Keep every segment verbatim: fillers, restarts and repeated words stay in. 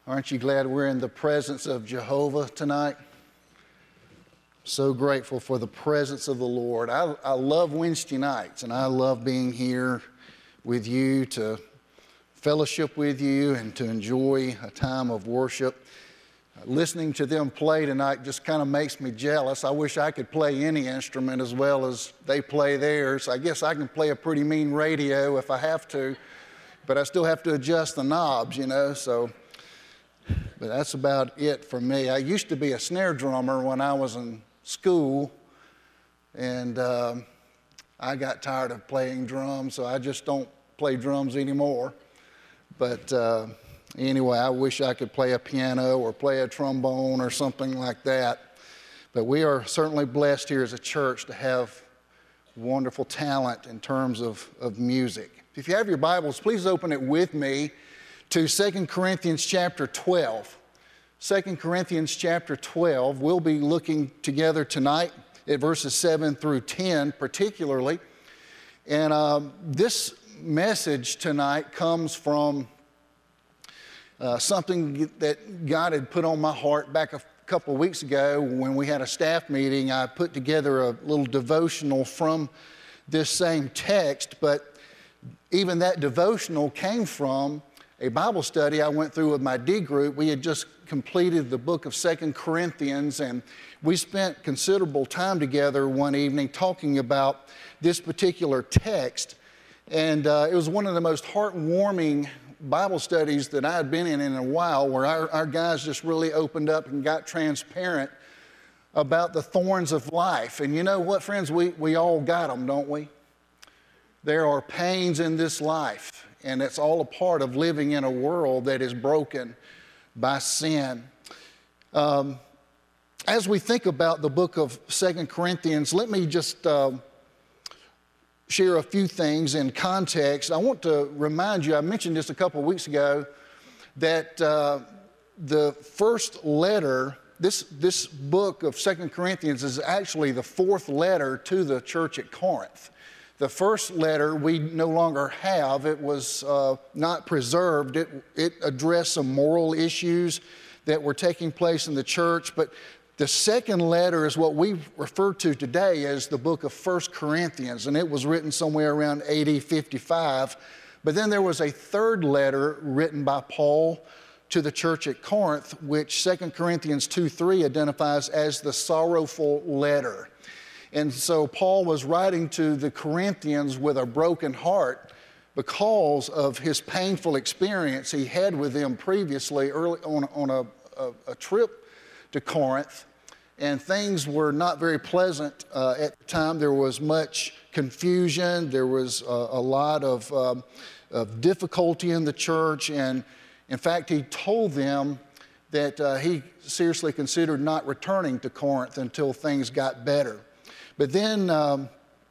Aren't you glad we're in the presence of Jehovah tonight? So grateful for the presence of the Lord. I, I love Wednesday nights, and I love being here with you to fellowship with you and to enjoy a time of worship. Listening to them play tonight just kind of makes me jealous. I wish I could play any instrument as well as they play theirs. I guess I can play a pretty mean radio if I have to, but I still have to adjust the knobs, you know, so... But that's about it for me. I used to be a snare drummer when I was in school, and uh, I got tired of playing drums, so I just don't play drums anymore. But uh, anyway, I wish I could play a piano or play a trombone or something like that. But we are certainly blessed here as a church to have wonderful talent in terms of, of music. If you have your Bibles, please open it with me to Second Corinthians chapter twelve. Second Corinthians chapter twelve, we'll be looking together tonight at verses seven through ten particularly. And um, this message tonight comes from uh, something that God had put on my heart back a couple of weeks ago when we had a staff meeting. I put together a little devotional from this same text, but even that devotional came from a Bible study I went through with my D group. We had just completed the book of Second Corinthians, and we spent considerable time together one evening talking about this particular text. And uh, it was one of the most heartwarming Bible studies that I had been in in a while, where our, our guys just really opened up and got transparent about the thorns of life. And you know what, friends? We, we all got them, don't we? There are pains in this life. And it's all a part of living in a world that is broken by sin. Um, as we think about the book of Second Corinthians, let me just uh, share a few things in context. I want to remind you, I mentioned this a couple of weeks ago, that uh, the first letter, this, this book of Second Corinthians is actually the fourth letter to the church at Corinth. The first letter we no longer have. It was uh, not preserved. It, it addressed some moral issues that were taking place in the church. But the second letter is what we refer to today as the book of First Corinthians, and it was written somewhere around A D fifty-five. But then there was a third letter written by Paul to the church at Corinth, which Second Corinthians two three identifies as the sorrowful letter. And so Paul was writing to the Corinthians with a broken heart because of his painful experience he had with them previously early on, on a, a, a trip to Corinth. And things were not very pleasant uh, at the time. There was much confusion. There was a, a lot of, um, of difficulty in the church. And in fact, he told them that uh, he seriously considered not returning to Corinth until things got better. But then um,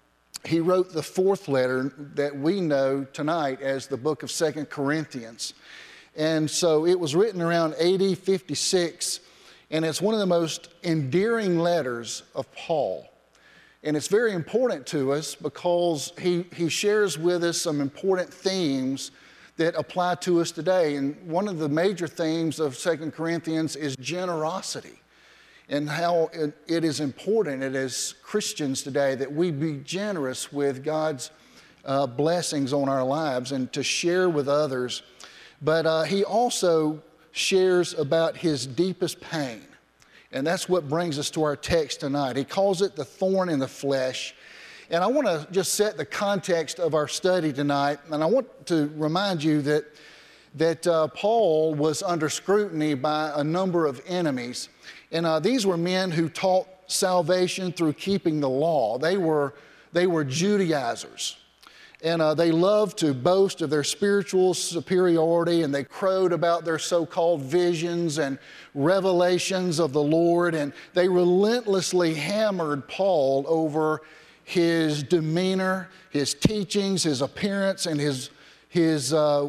he wrote the fourth letter that we know tonight as the book of Second Corinthians. And so it was written around A D fifty-six, and it's one of the most endearing letters of Paul. And it's very important to us because he, he shares with us some important themes that apply to us today. And one of the major themes of Second Corinthians is generosity, and how it is important as Christians today that we be generous with God's uh, blessings on our lives and to share with others. But uh, he also shares about his deepest pain, and that's what brings us to our text tonight. He calls it the thorn in the flesh. And I want to just set the context of our study tonight, and I want to remind you that that uh, Paul was under scrutiny by a number of enemies. And uh, these were men who taught salvation through keeping the law. They were, they were Judaizers. And uh, they loved to boast of their spiritual superiority, and they crowed about their so-called visions and revelations of the Lord. And they relentlessly hammered Paul over his demeanor, his teachings, his appearance, and his, his uh,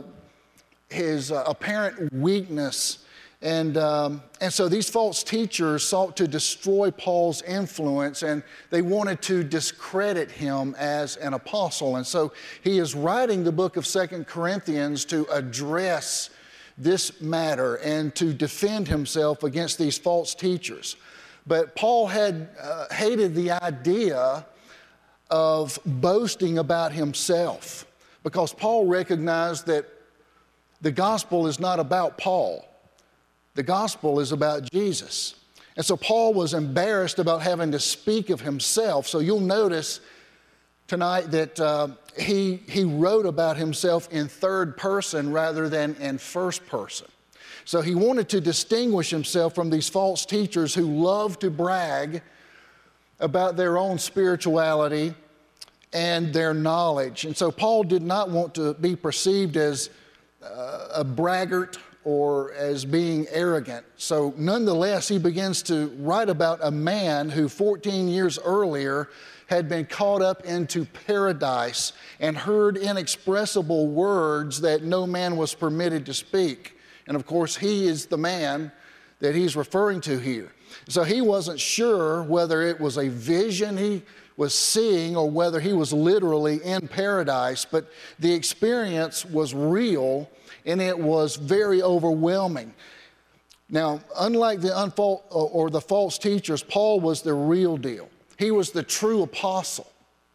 his uh, apparent weakness. And, um, and so these false teachers sought to destroy Paul's influence, and they wanted to discredit him as an apostle. And so he is writing the book of Second Corinthians to address this matter and to defend himself against these false teachers. But Paul had uh, hated the idea of boasting about himself, because Paul recognized that the gospel is not about Paul. The gospel is about Jesus. And so Paul was embarrassed about having to speak of himself. So you'll notice tonight that uh, he, he wrote about himself in third person rather than in first person. So he wanted to distinguish himself from these false teachers who love to brag about their own spirituality and their knowledge. And so Paul did not want to be perceived as uh, a braggart or as being arrogant. So nonetheless, he begins to write about a man who fourteen years earlier had been caught up into paradise and heard inexpressible words that no man was permitted to speak. And of course, he is the man that he's referring to here. So he wasn't sure whether it was a vision he was seeing or whether he was literally in paradise, but the experience was real and it was very overwhelming. Now, unlike the unfal- or the false teachers, Paul was the real deal. He was the true apostle.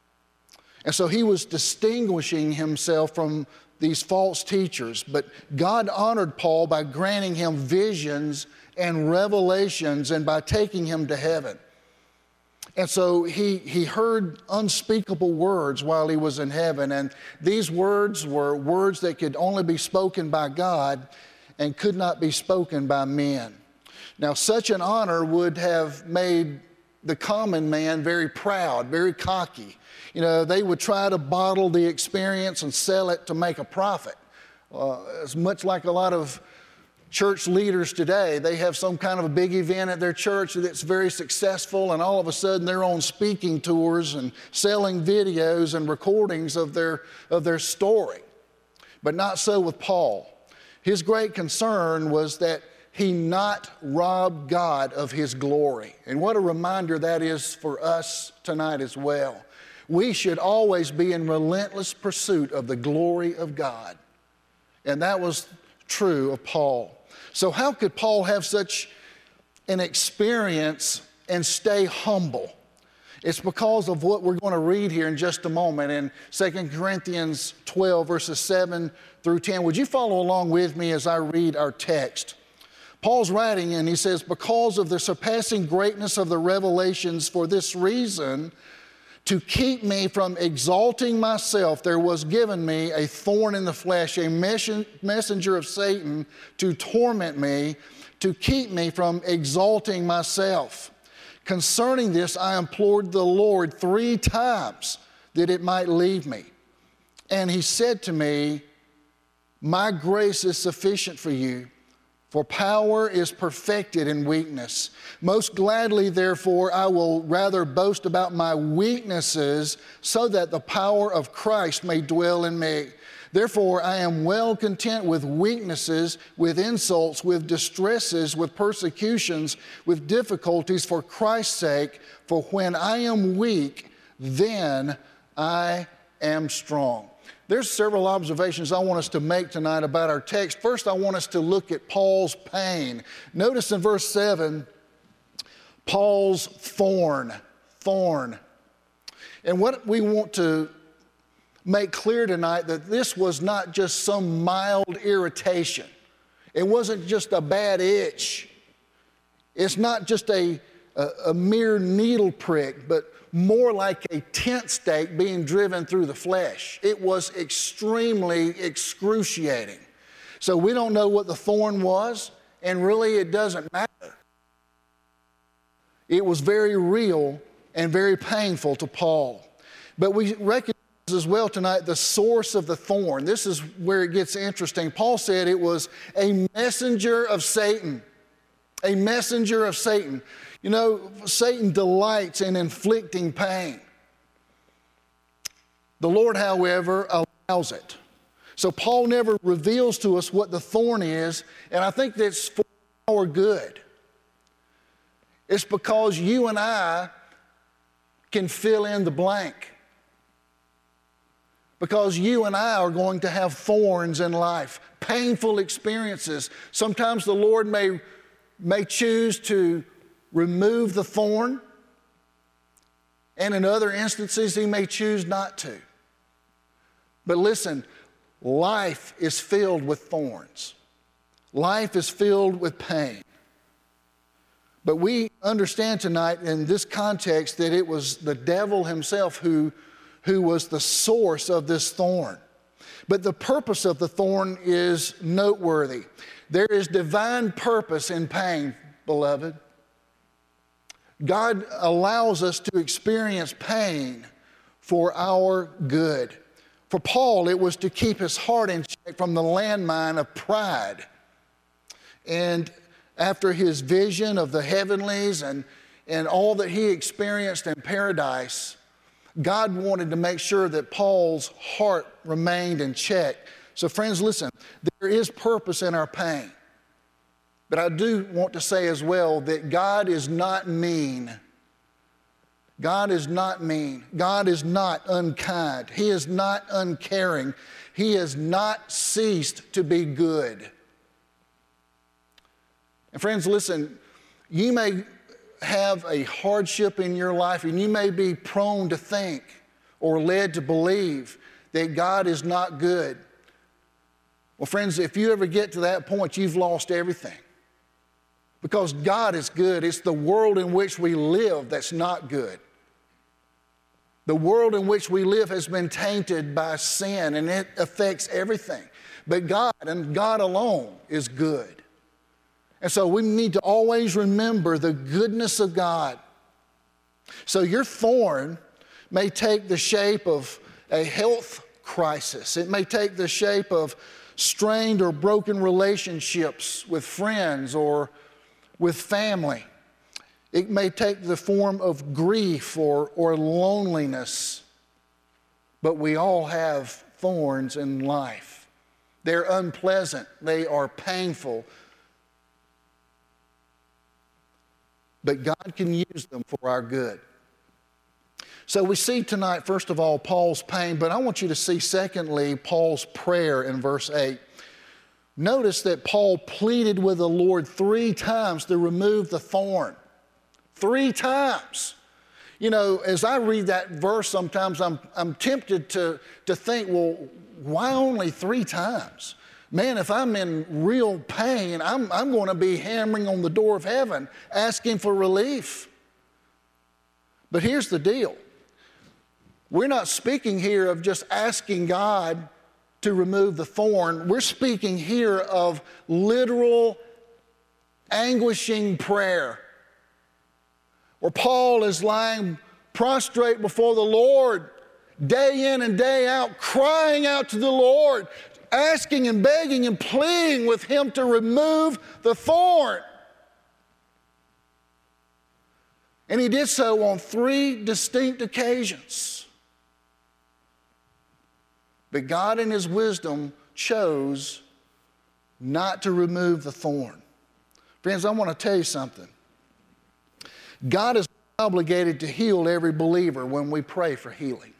And so he was distinguishing himself from these false teachers. But God honored Paul by granting him visions and revelations and by taking him to heaven. And so he, he heard unspeakable words while he was in heaven. And these words were words that could only be spoken by God and could not be spoken by men. Now, such an honor would have made the common man very proud, very cocky. You know, they would try to bottle the experience and sell it to make a profit. Uh, it's much like a lot of church leaders today. They have some kind of a big event at their church that's very successful, and all of a sudden they're on speaking tours and selling videos and recordings of their, of their story. But not so with Paul. His great concern was that he not rob God of his glory. And what a reminder that is for us tonight as well. We should always be in relentless pursuit of the glory of God. And that was true of Paul. So how could Paul have such an experience and stay humble? It's because of what we're going to read here in just a moment in Second Corinthians twelve, verses seven through ten. Would you follow along with me as I read our text? Paul's writing and he says, because of the surpassing greatness of the revelations, for this reason, to keep me from exalting myself, there was given me a thorn in the flesh, a messenger of Satan to torment me, to keep me from exalting myself. Concerning this, I implored the Lord three times that it might leave me. And he said to me, my grace is sufficient for you, for power is perfected in weakness. Most gladly, therefore, I will rather boast about my weaknesses, so that the power of Christ may dwell in me. Therefore, I am well content with weaknesses, with insults, with distresses, with persecutions, with difficulties for Christ's sake. For when I am weak, then I am strong. There's several observations I want us to make tonight about our text. First, I want us to look at Paul's pain. Notice in verse seven, Paul's thorn, thorn. And what we want to make clear tonight, that this was not just some mild irritation. It wasn't just a bad itch. It's not just a, a, a mere needle prick, but more like a tent stake being driven through the flesh. It was extremely excruciating. So we don't know what the thorn was, and really it doesn't matter. It was very real and very painful to Paul. But we recognize as well tonight the source of the thorn. This is where it gets interesting. Paul said it was a messenger of Satan. A messenger of Satan. You know, Satan delights in inflicting pain. The Lord, however, allows it. So Paul never reveals to us what the thorn is, and I think that's for our good. It's because you and I can fill in the blank. because you and I are going to have thorns in life, painful experiences. Sometimes the Lord may, may choose to remove the thorn, and in other instances, He may choose not to. But listen, life is filled with thorns. Life is filled with pain. But we understand tonight in this context that it was the devil himself who, who was the source of this thorn. But the purpose of the thorn is noteworthy. There is divine purpose in pain, beloved. God allows us to experience pain for our good. For Paul, it was to keep his heart in check from the landmine of pride. And after his vision of the heavenlies and, and all that he experienced in paradise, God wanted to make sure that Paul's heart remained in check. So friends, listen, there is purpose in our pain. But I do want to say as well that God is not mean. God is not mean. God is not unkind. He is not uncaring. He has not ceased to be good. And friends, listen, you may have a hardship in your life and you may be prone to think or led to believe that God is not good. Well, friends, if you ever get to that point, you've lost everything. Because God is good. It's the world in which we live that's not good. The world in which we live has been tainted by sin, and it affects everything. But God, and God alone, is good. And so we need to always remember the goodness of God. So your thorn may take the shape of a health crisis. It may take the shape of strained or broken relationships with friends or with family. It may take the form of grief or, or loneliness. But we all have thorns in life. They're unpleasant. They are painful. But God can use them for our good. So we see tonight, first of all, Paul's pain, but I want you to see, secondly, Paul's prayer in verse eight. Notice that Paul pleaded with the Lord three times to remove the thorn. Three times. You know, as I read that verse, sometimes I'm, I'm tempted to, to think, well, why only three times? Man, if I'm in real pain, I'm, I'm going to be hammering on the door of heaven, asking for relief. But here's the deal. We're not speaking here of just asking God to remove the thorn. We're speaking here of literal, anguishing prayer, where Paul is lying prostrate before the Lord, day in and day out, crying out to the Lord, asking and begging and pleading with Him to remove the thorn. And he did so on three distinct occasions. But God in His wisdom chose not to remove the thorn. Friends, I want to tell you something. God is obligated to heal every believer when we pray for healing.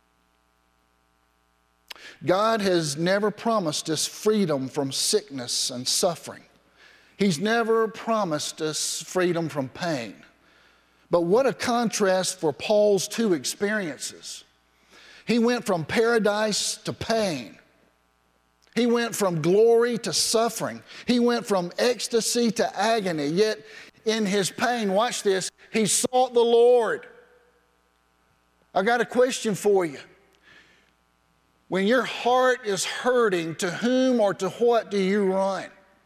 God has never promised us freedom from sickness and suffering. He's never promised us freedom from pain. But what a contrast for Paul's two experiences. He went from paradise to pain. He went from glory to suffering. He went from ecstasy to agony. Yet in his pain, watch this, he sought the Lord. I got a question for you. When your heart is hurting, to whom or to what do you run?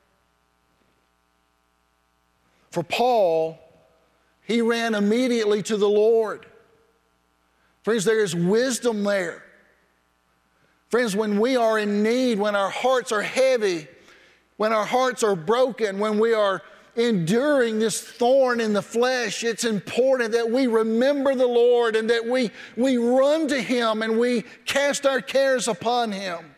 For Paul, he ran immediately to the Lord. Friends, there is wisdom there. Friends, when we are in need, when our hearts are heavy, when our hearts are broken, when we are enduring this thorn in the flesh, it's important that we remember the Lord and that we, we run to Him and we cast our cares upon Him.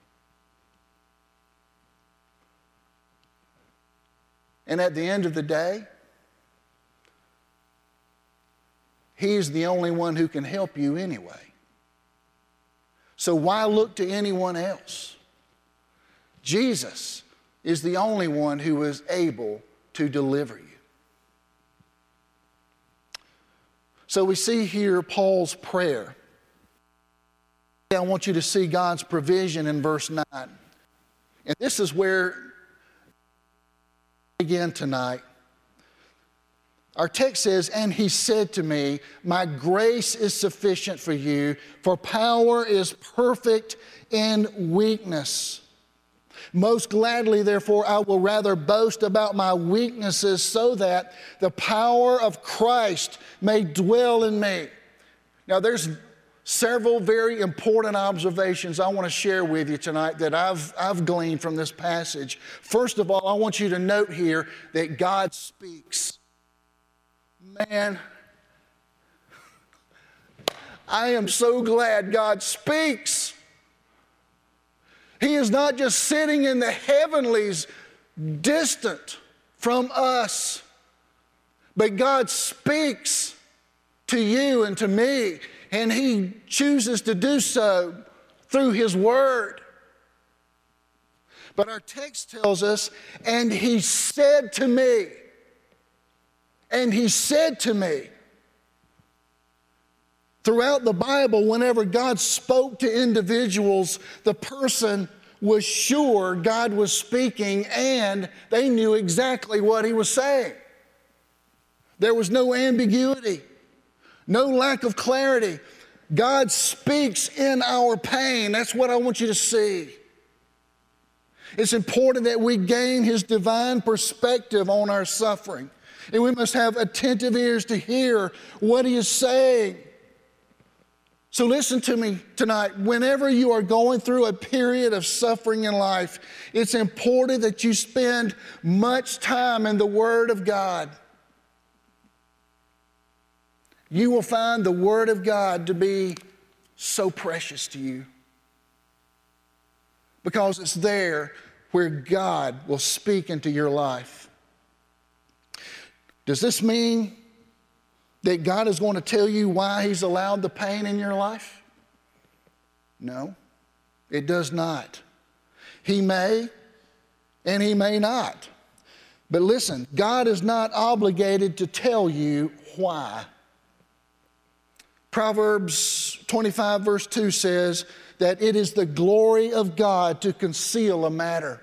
And at the end of the day, He's the only one who can help you anyway. So why look to anyone else? Jesus is the only one who is able to deliver you. So we see here Paul's prayer. I want you to see God's provision in verse nine. And this is where, again tonight, our text says, and he said to me, my grace is sufficient for you, for power is perfect in weakness. Most gladly, therefore, I will rather boast about my weaknesses so that the power of Christ may dwell in me. Now, there's several very important observations I want to share with you tonight that I've, I've gleaned from this passage. First of all, I want you to note here that God speaks. Man, I am so glad God speaks. He is not just sitting in the heavenlies distant from us, but God speaks to you and to me, and He chooses to do so through His Word. But our text tells us, and He said to me, and He said to me. Throughout the Bible, whenever God spoke to individuals, the person was sure God was speaking and they knew exactly what He was saying. There was no ambiguity, no lack of clarity. God speaks in our pain. That's what I want you to see. It's important that we gain His divine perspective on our suffering. And we must have attentive ears to hear what He is saying. So listen to me tonight. Whenever you are going through a period of suffering in life, it's important that you spend much time in the Word of God. You will find the Word of God to be so precious to you, because it's there where God will speak into your life. Does this mean that God is going to tell you why He's allowed the pain in your life? No, it does not. He may and He may not. But listen, God is not obligated to tell you why. Proverbs twenty-five verse two says that it is the glory of God to conceal a matter.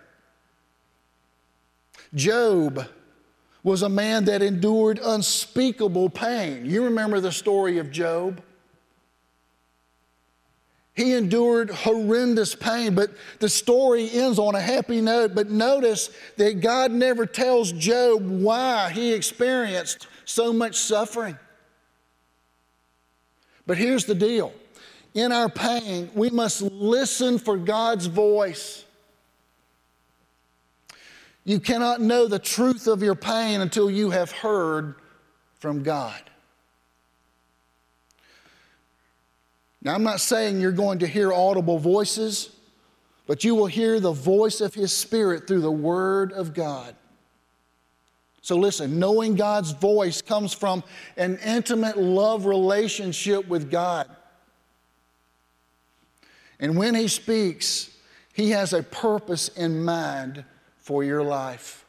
Job was a man that endured unspeakable pain. You remember the story of Job? He endured horrendous pain, but the story ends on a happy note. But notice that God never tells Job why he experienced so much suffering. But here's the deal. In our pain, we must listen for God's voice. You cannot know the truth of your pain until you have heard from God. Now, I'm not saying you're going to hear audible voices, but you will hear the voice of His Spirit through the Word of God. So listen, knowing God's voice comes from an intimate love relationship with God. And when He speaks, He has a purpose in mind for your life.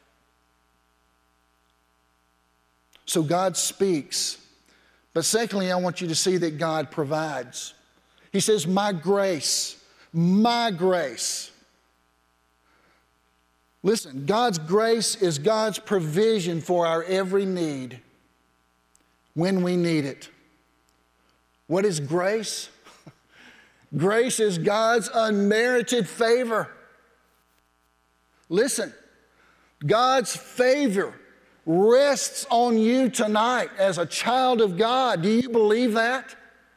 So God speaks. But secondly, I want you to see that God provides. He says, my grace, my grace. Listen, God's grace is God's provision for our every need when we need it. What is grace? Grace is God's unmerited favor. Listen, God's favor rests on you tonight as a child of God. Do you believe that?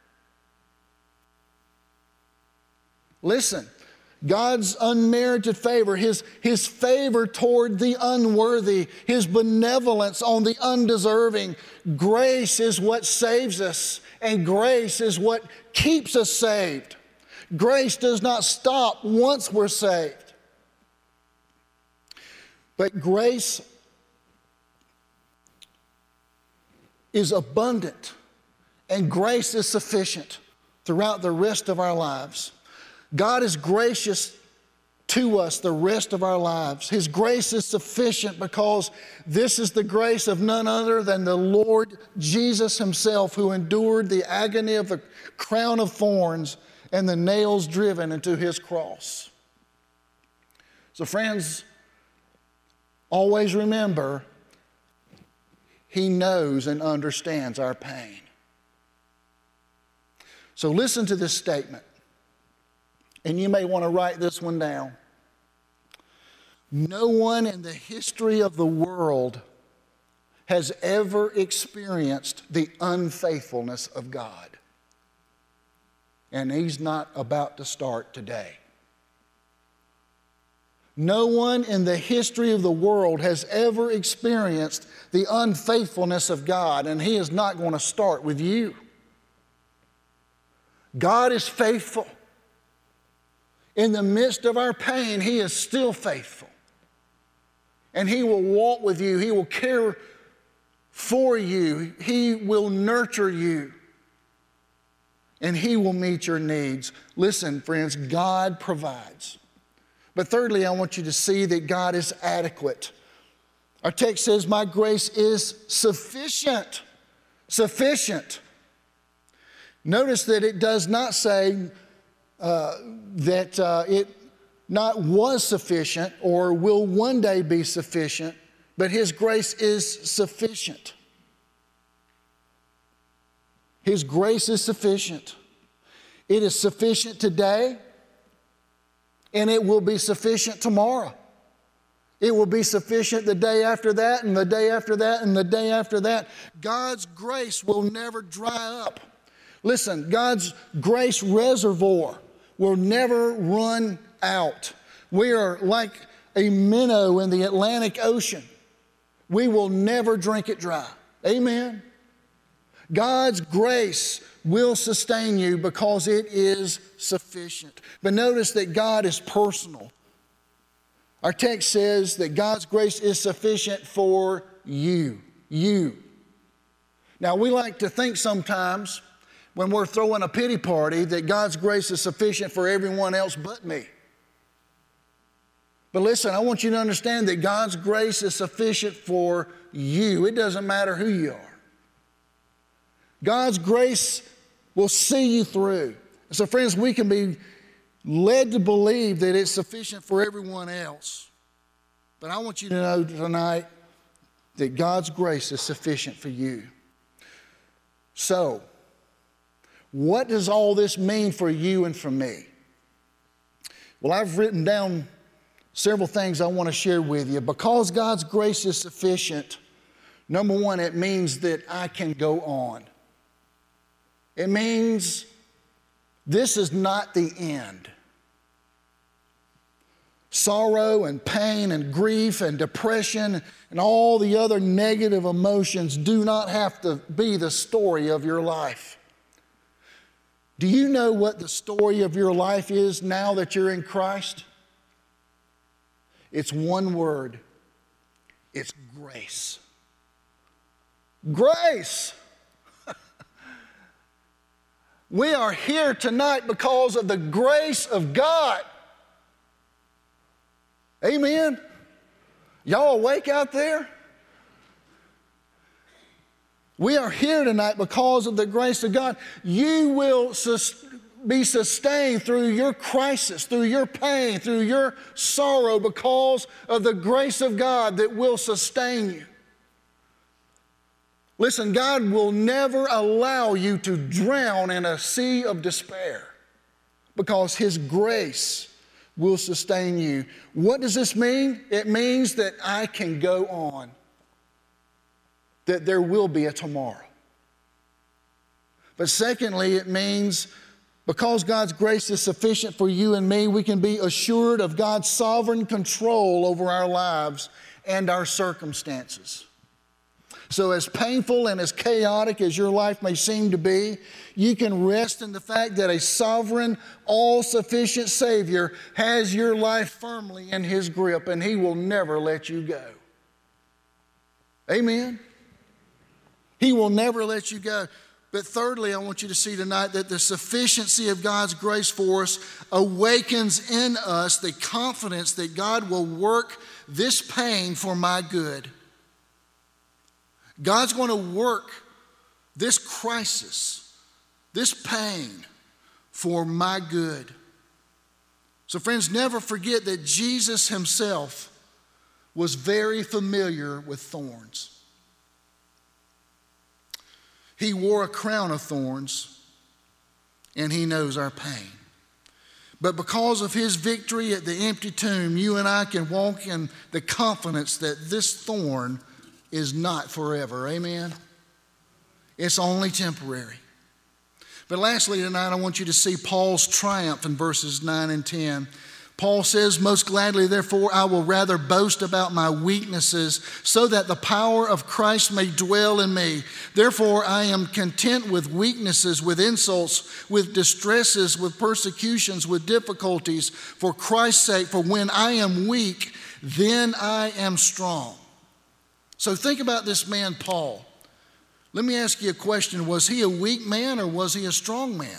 Listen, God's unmerited favor, His, His favor toward the unworthy, His benevolence on the undeserving. Grace is what saves us, and grace is what keeps us saved. Grace does not stop once we're saved. But grace is abundant, and grace is sufficient throughout the rest of our lives. God is gracious to us the rest of our lives. His grace is sufficient because this is the grace of none other than the Lord Jesus himself, who endured the agony of the crown of thorns and the nails driven into his cross. So friends, always remember, he knows and understands our pain. So listen to this statement, and you may want to write this one down. No one in the history of the world has ever experienced the unfaithfulness of God. And he's not about to start today. No one in the history of the world has ever experienced the unfaithfulness of God, and he is not going to start with you. God is faithful. In the midst of our pain, he is still faithful. And he will walk with you. He will care for you. He will nurture you. And he will meet your needs. Listen, friends, God provides. But thirdly, I want you to see that God is adequate. Our text says, my grace is sufficient. Sufficient. Notice that it does not say uh, that uh, it not was sufficient or will one day be sufficient, but his grace is sufficient. His grace is sufficient. It is sufficient today, and it will be sufficient tomorrow. It will be sufficient the day after that, and the day after that, and the day after that. God's grace will never dry up. Listen, God's grace reservoir will never run out. We are like a minnow in the Atlantic Ocean. We will never drink it dry. Amen. God's grace will sustain you because it is sufficient. But notice that God is personal. Our text says that God's grace is sufficient for you. You. Now, we like to think sometimes when we're throwing a pity party that God's grace is sufficient for everyone else but me. But listen, I want you to understand that God's grace is sufficient for you. It doesn't matter who you are. God's grace will see you through. So friends, we can be led to believe that it's sufficient for everyone else. But I want you to know tonight that God's grace is sufficient for you. So, what does all this mean for you and for me? Well, I've written down several things I want to share with you. Because God's grace is sufficient, number one, it means that I can go on. It means this is not the end. Sorrow and pain and grief and depression and all the other negative emotions do not have to be the story of your life. Do you know what the story of your life is now that you're in Christ? It's one word. It's grace. Grace. We are here tonight because of the grace of God. Amen. Y'all awake out there? We are here tonight because of the grace of God. You will sus- be sustained through your crisis, through your pain, through your sorrow because of the grace of God that will sustain you. Listen, God will never allow you to drown in a sea of despair because his grace will sustain you. What does this mean? It means that I can go on, that there will be a tomorrow. But secondly, it means because God's grace is sufficient for you and me, we can be assured of God's sovereign control over our lives and our circumstances. So as painful and as chaotic as your life may seem to be, you can rest in the fact that a sovereign, all-sufficient Savior has your life firmly in his grip, and he will never let you go. Amen? He will never let you go. But thirdly, I want you to see tonight that the sufficiency of God's grace for us awakens in us the confidence that God will work this pain for my good. God's going to work this crisis, this pain for my good. So friends, never forget that Jesus himself was very familiar with thorns. He wore a crown of thorns, and he knows our pain. But because of his victory at the empty tomb, you and I can walk in the confidence that this thorn is not forever. Amen? It's only temporary. But lastly tonight, I want you to see Paul's triumph in verses nine and ten. Paul says, most gladly, therefore, I will rather boast about my weaknesses so that the power of Christ may dwell in me. Therefore, I am content with weaknesses, with insults, with distresses, with persecutions, with difficulties for Christ's sake. For when I am weak, then I am strong. So think about this man, Paul. Let me ask you a question. Was he a weak man or was he a strong man?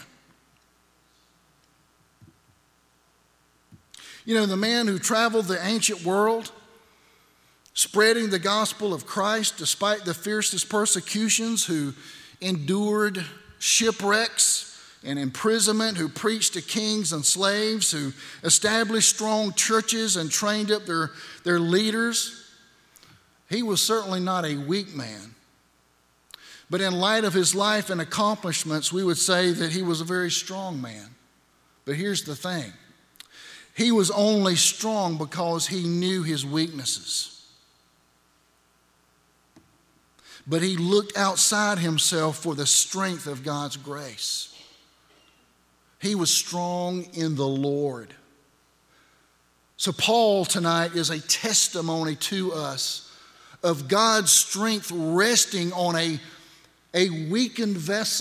You know, the man who traveled the ancient world, spreading the gospel of Christ despite the fiercest persecutions, who endured shipwrecks and imprisonment, who preached to kings and slaves, who established strong churches and trained up their, their leaders. He was certainly not a weak man. But in light of his life and accomplishments, we would say that he was a very strong man. But here's the thing. He was only strong because he knew his weaknesses. But he looked outside himself for the strength of God's grace. He was strong in the Lord. So Paul tonight is a testimony to us of God's strength resting on a, a weakened vessel.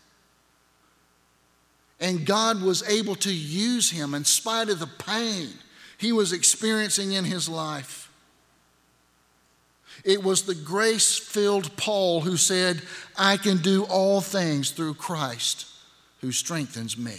And God was able to use him in spite of the pain he was experiencing in his life. It was the grace-filled Paul who said, I can do all things through Christ who strengthens me.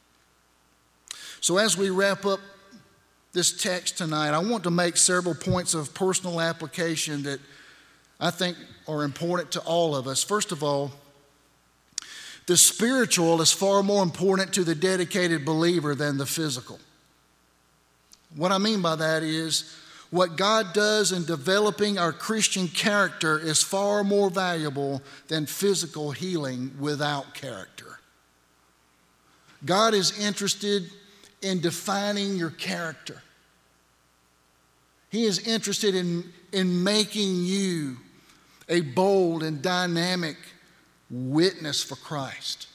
So as we wrap up this text tonight, I want to make several points of personal application that I think are important to all of us. First of all, the spiritual is far more important to the dedicated believer than the physical. What I mean by that is what God does in developing our Christian character is far more valuable than physical healing without character. God is interested in defining your character. He is interested in, in making you a bold and dynamic witness for Christ.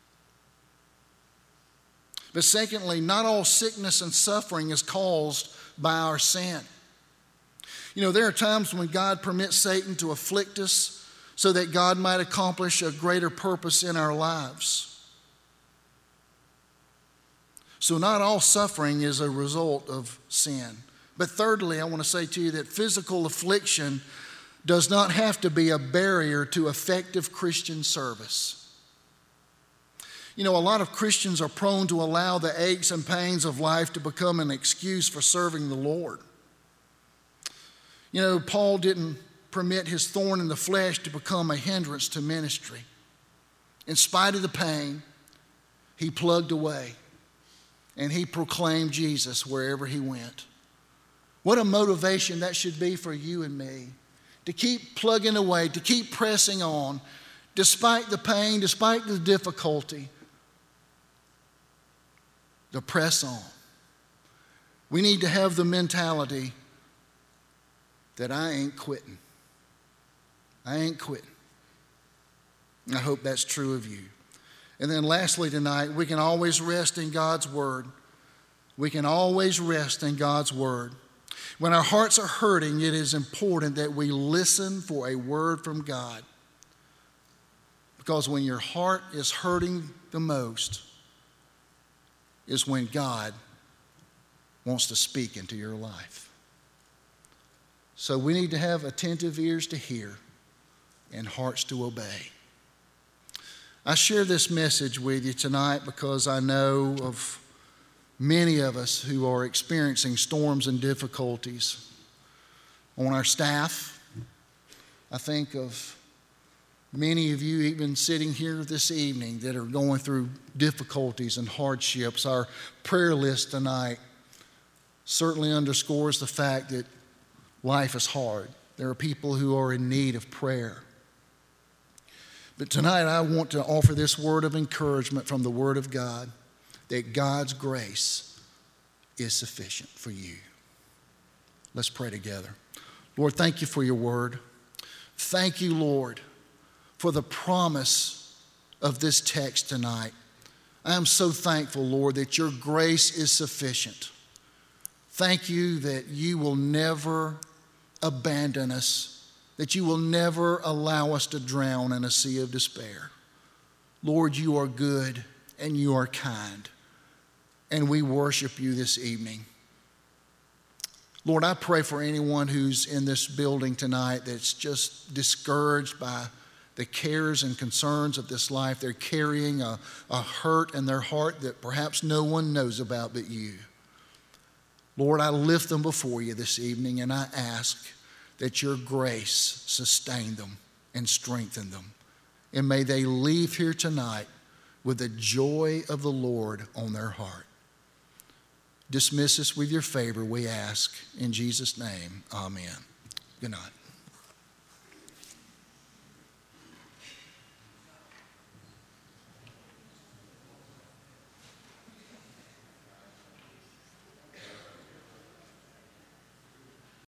But secondly, not all sickness and suffering is caused by our sin. You know, there are times when God permits Satan to afflict us so that God might accomplish a greater purpose in our lives. So not all suffering is a result of sin. But thirdly, I want to say to you that physical affliction does not have to be a barrier to effective Christian service. You know, a lot of Christians are prone to allow the aches and pains of life to become an excuse for serving the Lord. You know, Paul didn't permit his thorn in the flesh to become a hindrance to ministry. In spite of the pain, he plugged away and he proclaimed Jesus wherever he went. What a motivation that should be for you and me. To keep plugging away, to keep pressing on, despite the pain, despite the difficulty, to press on. We need to have the mentality that I ain't quitting. I ain't quitting. I hope that's true of you. And then lastly tonight, we can always rest in God's word. We can always rest in God's word. When our hearts are hurting, it is important that we listen for a word from God. Because when your heart is hurting the most is when God wants to speak into your life. So we need to have attentive ears to hear and hearts to obey. I share this message with you tonight because I know of many of us who are experiencing storms and difficulties. On our staff, I think of many of you even sitting here this evening that are going through difficulties and hardships. Our prayer list tonight certainly underscores the fact that life is hard. There are people who are in need of prayer. But tonight I want to offer this word of encouragement from the Word of God, that God's grace is sufficient for you. Let's pray together. Lord, thank you for your word. Thank you, Lord, for the promise of this text tonight. I am so thankful, Lord, that your grace is sufficient. Thank you that you will never abandon us, that you will never allow us to drown in a sea of despair. Lord, you are good and you are kind, and we worship you this evening. Lord, I pray for anyone who's in this building tonight that's just discouraged by the cares and concerns of this life. They're carrying a, a hurt in their heart that perhaps no one knows about but you. Lord, I lift them before you this evening, and I ask that your grace sustain them and strengthen them. And may they leave here tonight with the joy of the Lord on their heart. Dismiss us with your favor, we ask. In Jesus' name, amen. Good night.